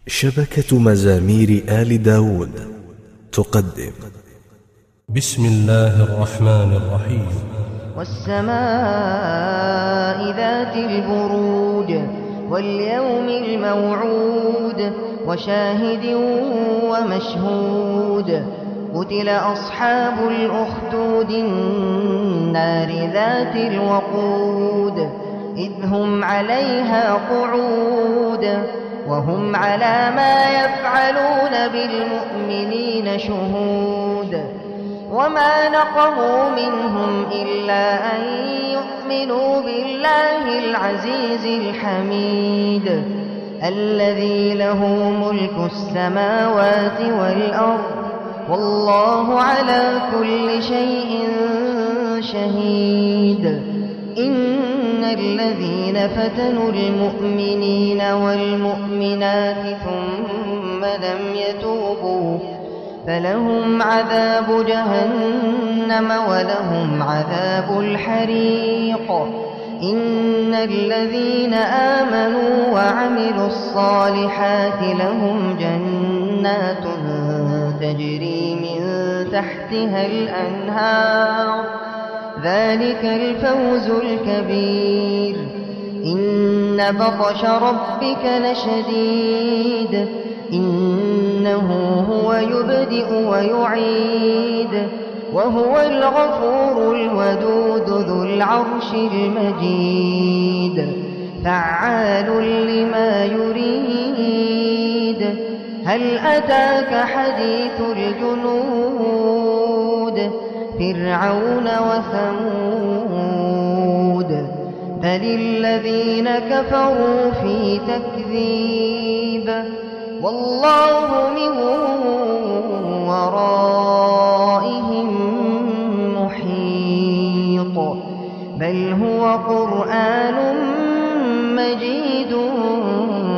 شبكة مزامير آل داود تقدم. بسم الله الرحمن الرحيم. والسماء ذات البروج واليوم الموعود وشاهد ومشهود. قتل أصحاب الأخدود النار ذات الوقود إذ هم عليها قعود وهم على ما يفعلون بالمؤمنين شهود. وما نقموا منهم إلا أن يؤمنوا بالله العزيز الحميد الذي له ملك السماوات والأرض والله على كل شيء شهيد. إن الذين فتنوا المؤمنين والمؤمنات ثم لم يتوبوا فلهم عذاب جهنم ولهم عذاب الحريق. إن الذين آمنوا وعملوا الصالحات لهم جنات تجري من تحتها الأنهار ذلك الفوز الكبير. إن بطش ربك لشديد إنه هو يبدئ ويعيد وهو الغفور الودود ذو العرش المجيد فعال لما يريد. هل أتاك حديث الجنود فرعون وثمود بل الذين كفروا في تكذيب والله من ورائهم محيط. بل هو قرآن مجيد